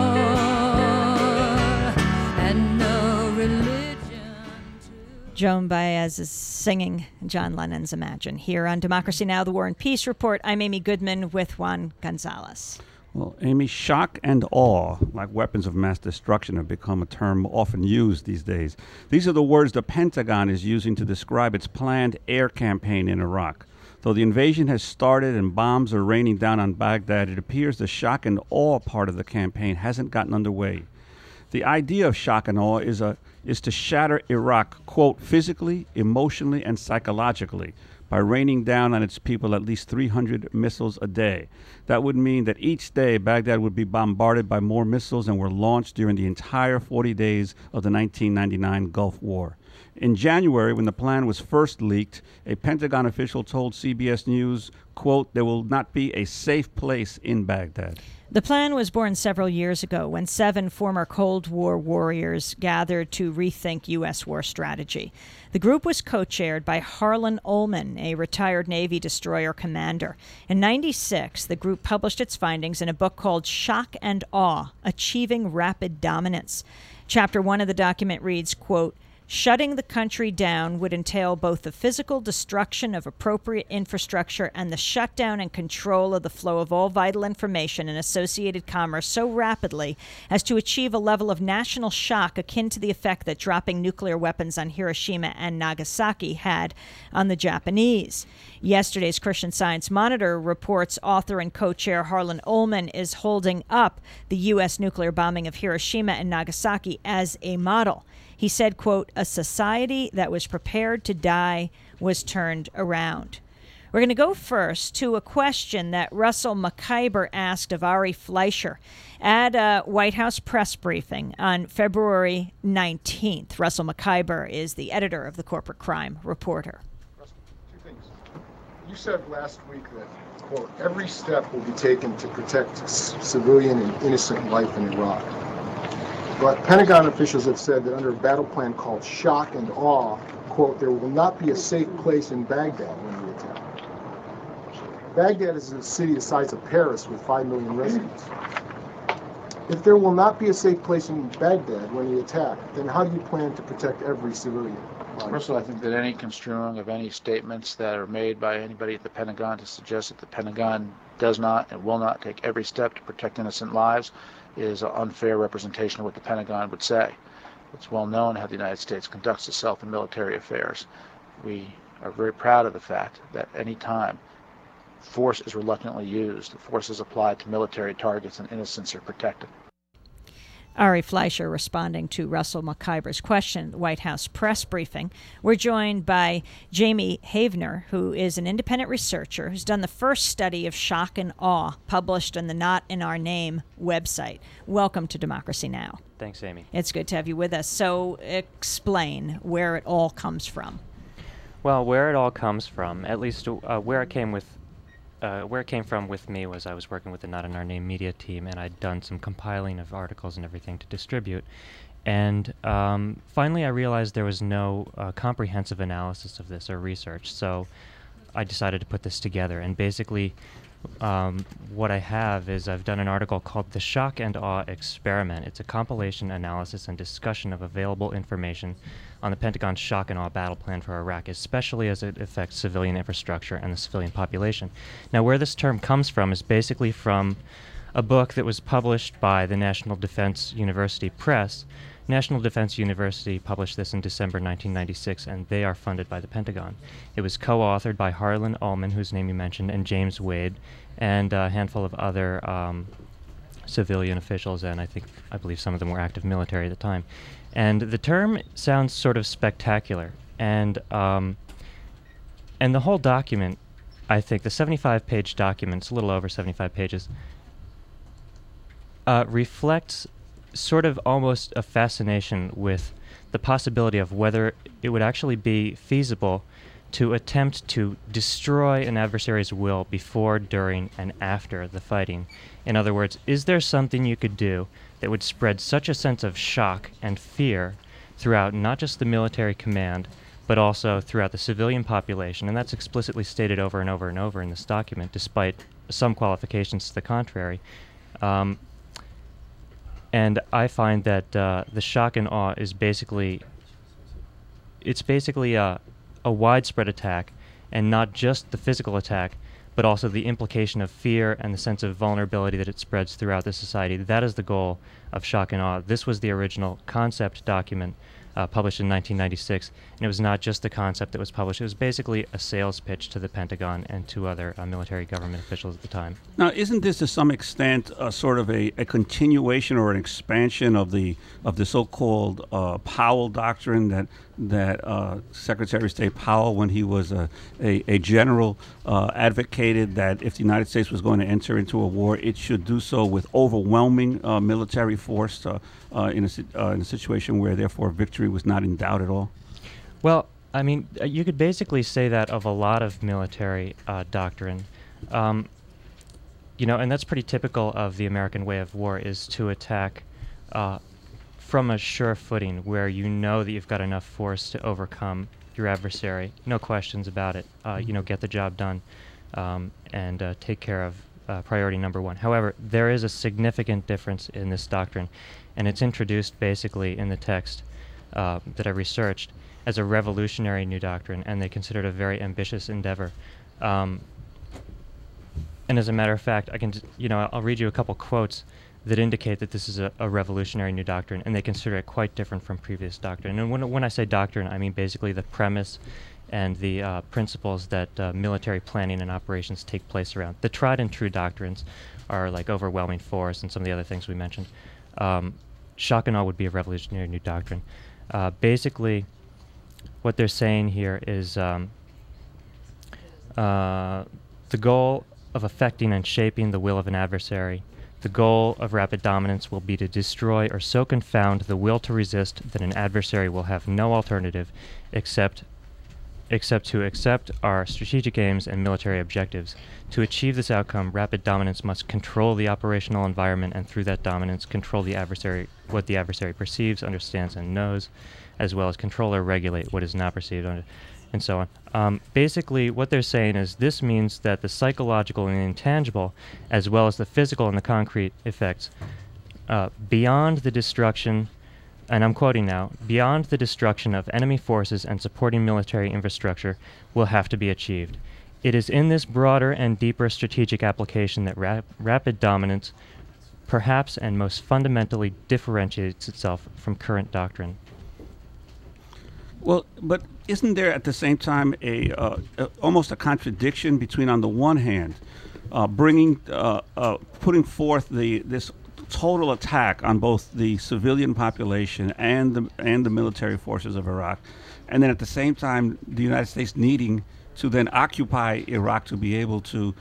and no religion to... Joan Baez is singing John Lennon's Imagine here on Democracy Now!, the War and Peace Report. I'm Amy Goodman with Juan Gonzalez. Well, Amy, shock and awe, like weapons of mass destruction, have become a term often used these days. These are the words the Pentagon is using to describe its planned air campaign in Iraq. Though the invasion has started and bombs are raining down on Baghdad, it appears the shock and awe part of the campaign hasn't gotten underway. The idea of shock and awe is to shatter Iraq, quote, physically, emotionally, and psychologically, by raining down on its people at least 300 missiles a day. That would mean that each day Baghdad would be bombarded by more missiles than were launched during the entire 40 days of the 1999 Gulf War. In January, when the plan was first leaked, a Pentagon official told CBS News, quote, there will not be a safe place in Baghdad. The plan was born several years ago when 7 former Cold War warriors gathered to rethink U.S. war strategy. The group was co-chaired by Harlan Ullman, a retired Navy destroyer commander. In '96, the group published its findings in a book called Shock and Awe, Achieving Rapid Dominance. Chapter 1 of the document reads, quote, shutting the country down would entail both the physical destruction of appropriate infrastructure and the shutdown and control of the flow of all vital information and associated commerce so rapidly as to achieve a level of national shock akin to the effect that dropping nuclear weapons on Hiroshima and Nagasaki had on the Japanese. Yesterday's Christian Science Monitor reports author and co-chair Harlan Ullman is holding up the U.S. nuclear bombing of Hiroshima and Nagasaki as a model. He said, quote, a society that was prepared to die was turned around. We're going to go first to a question that Russell McIver asked of Ari Fleischer at a White House press briefing on February 19th. Russell McIver is the editor of the Corporate Crime Reporter. Russell, 2 things. You said last week that, quote, every step will be taken to protect civilian and innocent life in Iraq. But Pentagon officials have said that under a battle plan called Shock and Awe, quote, there will not be a safe place in Baghdad when we attack. Baghdad is a city the size of Paris with 5 million residents. If there will not be a safe place in Baghdad when we attack, then how do you plan to protect every civilian? First of all, I think that any construing of any statements that are made by anybody at the Pentagon to suggest that the Pentagon does not and will not take every step to protect innocent lives is an unfair representation of what the Pentagon would say. It's well known how the United States conducts itself in military affairs. We are very proud of the fact that any time force is reluctantly used, the force is applied to military targets and innocents are protected. Ari Fleischer responding to Russell McIver's question at the White House press briefing. We're joined by Jamie Havener, who is an independent researcher who's done the first study of shock and awe published on the Not in Our Name website. Welcome to Democracy Now! Thanks, Amy. It's good to have you with us. So explain where it all comes from. Well, where it all comes from, at least where it came from with me was I was working with the Not in Our Name media team, and I'd done some compiling of articles and everything to distribute. And finally I realized there was no comprehensive analysis of this or research, so I decided to put this together. And basically what I have is I've done an article called The Shock and Awe Experiment. It's a compilation, analysis, and discussion of available information on the Pentagon's shock and awe battle plan for Iraq, especially as it affects civilian infrastructure and the civilian population. Now, where this term comes from is basically from a book that was published by the National Defense University Press National Defense University published this in December 1996, and they are funded by the Pentagon. It was co-authored by Harlan Ullman, whose name you mentioned, and James Wade, and a handful of other civilian officials, and I believe some of them were active military at the time. And the term sounds sort of spectacular, and the whole document, I think, the 75-page document, it's a little over 75 pages, reflects sort of almost a fascination with the possibility of whether it would actually be feasible to attempt to destroy an adversary's will before, during, and after the fighting. In other words, is there something you could do that would spread such a sense of shock and fear throughout not just the military command, but also throughout the civilian population? And that's explicitly stated over and over and over in this document, despite some qualifications to the contrary. And I find that the shock and awe is basically a widespread attack, and not just the physical attack, but also the implication of fear and the sense of vulnerability that it spreads throughout the society. That is the goal of shock and awe. This was the original concept document published in 1996, and it was not just the concept that was published. It was basically a sales pitch to the Pentagon and to other military government officials at the time. Now, isn't this to some extent sort of a continuation or an expansion of the so-called Powell Doctrine that Secretary of State Powell, when he was a general, advocated that if the United States was going to enter into a war, it should do so with overwhelming military force in a situation where, therefore, victory was not in doubt at all? Well, I mean, you could basically say that of a lot of military doctrine. And that's pretty typical of the American way of war, is to attack from a sure footing where you know that you've got enough force to overcome your adversary. No questions about it. Get the job done and take care of priority number one. However, there is a significant difference in this doctrine, and it's introduced basically in the text that I researched as a revolutionary new doctrine, and they consider it a very ambitious endeavor. And as a matter of fact, I'll read you a couple quotes that indicate that this is a revolutionary new doctrine, and they consider it quite different from previous doctrine. And when I say doctrine, I mean basically the premise and the principles that military planning and operations take place around. The tried and true doctrines are like overwhelming force and some of the other things we mentioned. Shock and awe would be a revolutionary new doctrine. Basically, what they're saying here is the goal of affecting and shaping the will of an adversary. The goal of rapid dominance will be to destroy or so confound the will to resist that an adversary will have no alternative except to accept our strategic aims and military objectives. To achieve this outcome, rapid dominance must control the operational environment, and through that dominance, control the adversary, what the adversary perceives, understands, and knows, as well as control or regulate what is not perceived, and so on. Basically, what they're saying is this means that the psychological and intangible, as well as the physical and the concrete effects, beyond the destruction, and I'm quoting now, beyond the destruction of enemy forces and supporting military infrastructure will have to be achieved. It is in this broader and deeper strategic application that rapid dominance perhaps and most fundamentally differentiates itself from current doctrine. Well, but isn't there at the same time almost a contradiction between, on the one hand, putting forth this total attack on both the civilian population and the military forces of Iraq, and then at the same time the United States needing to then occupy Iraq to be able to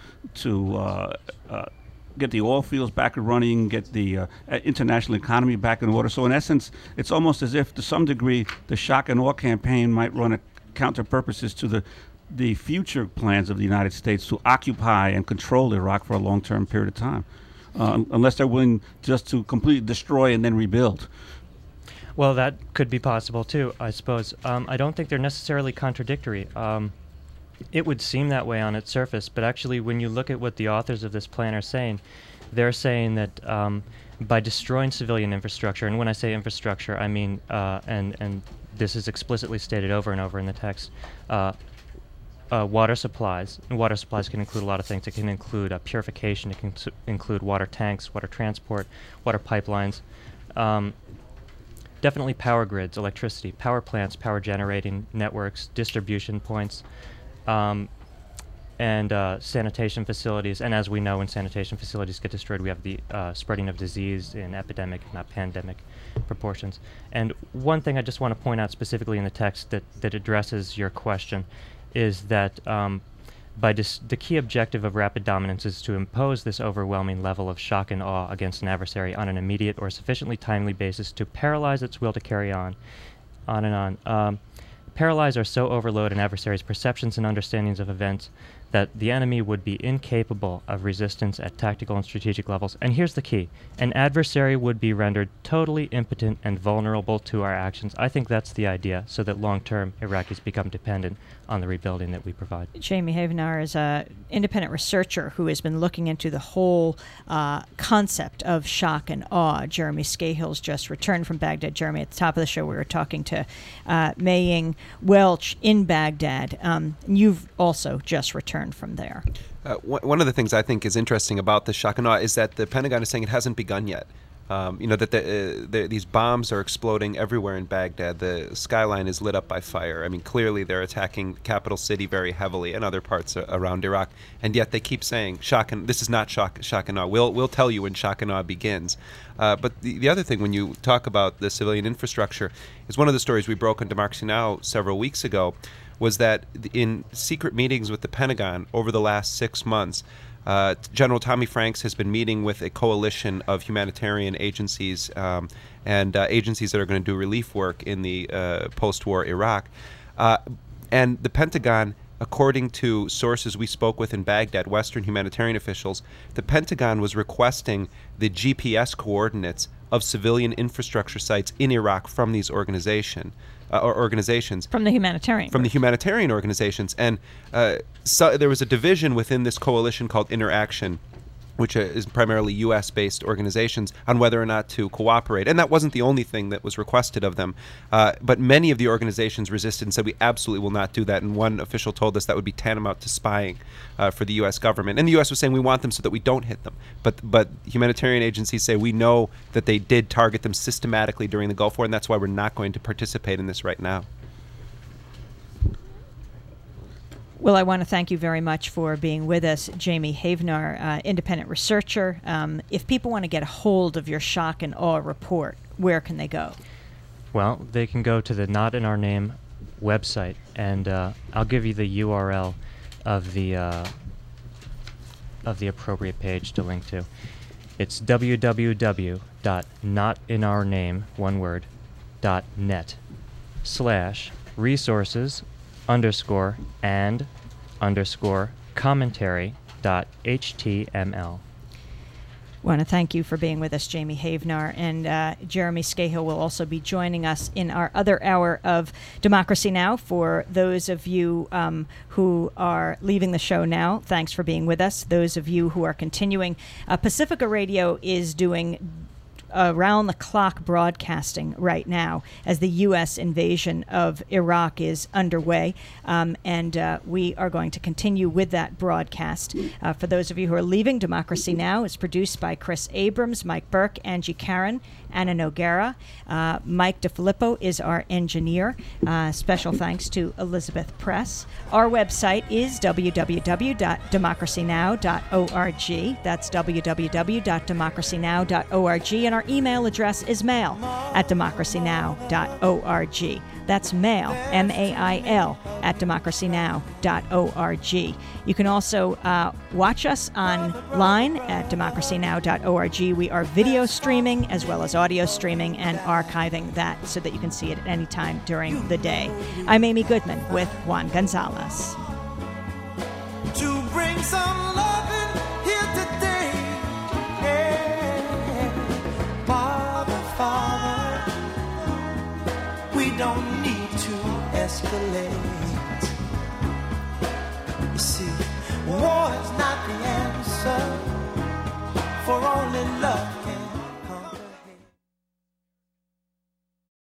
get the oil fields back and running, get the international economy back in order. So in essence, it's almost as if, to some degree, the shock and awe campaign might run a counter purposes to the future plans of the United States to occupy and control Iraq for a long-term period of time, unless they're willing just to completely destroy and then rebuild. Well, that could be possible too, I suppose. I don't think they're necessarily contradictory. It would seem that way on its surface, but actually when you look at what the authors of this plan are saying, they're saying that by destroying civilian infrastructure, and when I say infrastructure, I mean, and this is explicitly stated over and over in the text, water supplies. And water supplies can include a lot of things. It can include purification. It can include water tanks, water transport, water pipelines. definitely power grids, electricity, power plants, power generating networks, distribution points, and sanitation facilities. And as we know, when sanitation facilities get destroyed, we have the spreading of disease in epidemic, not pandemic, proportions. And one thing I just want to point out specifically in the text that addresses your question is that the key objective of rapid dominance is to impose this overwhelming level of shock and awe against an adversary on an immediate or sufficiently timely basis to paralyze its will to carry on and on. Paralyze or so overload an adversary's perceptions and understandings of events that the enemy would be incapable of resistance at tactical and strategic levels. And here's the key. An adversary would be rendered totally impotent and vulnerable to our actions. I think that's the idea, so that long-term Iraqis become dependent on the rebuilding that we provide. Jamie Havenar is an independent researcher who has been looking into the whole concept of shock and awe. Jeremy Scahill's just returned from Baghdad. Jeremy, at the top of the show, we were talking to Mei-Ying Welch in Baghdad. You've also just returned from there. One of the things I think is interesting about the shock and awe is that the Pentagon is saying it hasn't begun yet. That these bombs are exploding everywhere in Baghdad. The skyline is lit up by fire. I mean, clearly they're attacking the capital city very heavily and other parts around Iraq. And yet they keep saying this is not shock and awe. We'll tell you when shock and awe begins. But the other thing, when you talk about the civilian infrastructure, is one of the stories we broke on Democracy Now! Several weeks ago, was that in secret meetings with the Pentagon over the last 6 months, General Tommy Franks has been meeting with a coalition of humanitarian agencies and agencies that are going to do relief work in the post-war Iraq. And the Pentagon, according to sources we spoke with in Baghdad, Western humanitarian officials, the Pentagon was requesting the GPS coordinates of civilian infrastructure sites in Iraq from these organizations. From the humanitarian. From the humanitarian organizations. And so there was a division within this coalition called Interaction, which is primarily U.S.-based organizations, on whether or not to cooperate. And that wasn't the only thing that was requested of them. But many of the organizations resisted and said, we absolutely will not do that. And one official told us that would be tantamount to spying for the U.S. government. And the U.S. was saying, we want them so that we don't hit them. But humanitarian agencies say, we know that they did target them systematically during the Gulf War, and that's why we're not going to participate in this right now. Well, I want to thank you very much for being with us, Jamie Havenar, independent researcher. If people want to get a hold of your shock and awe report, where can they go? Well, they can go to the Not in Our Name website, and I'll give you the URL of the appropriate page to link to. It's www.notinourname.net/resources_and_commentary.html. I want to thank you for being with us, Jamie Havenar. And Jeremy Scahill will also be joining us in our other hour of Democracy Now! For those of you who are leaving the show now, thanks for being with us. Those of you who are continuing, Pacifica Radio is doing around-the-clock broadcasting right now as the U.S. invasion of Iraq is underway, and we are going to continue with that broadcast. For those of you who are leaving, Democracy Now! Is produced by Chris Abrams, Mike Burke, Angie Karen, Anna Noguera. Mike DeFilippo is our engineer. Special thanks to Elizabeth Press. Our website is www.democracynow.org. That's www.democracynow.org. And our email address is mail@democracynow.org. That's mail, M-A-I-L, @democracynow.org. You can also watch us online at democracynow.org. We are video streaming as well as audio streaming and archiving that so that you can see it at any time during the day. I'm Amy Goodman with Juan Gonzalez. To bring some loving here today, yeah. Father, we don't need to escalate. You see, war is not the answer, for only love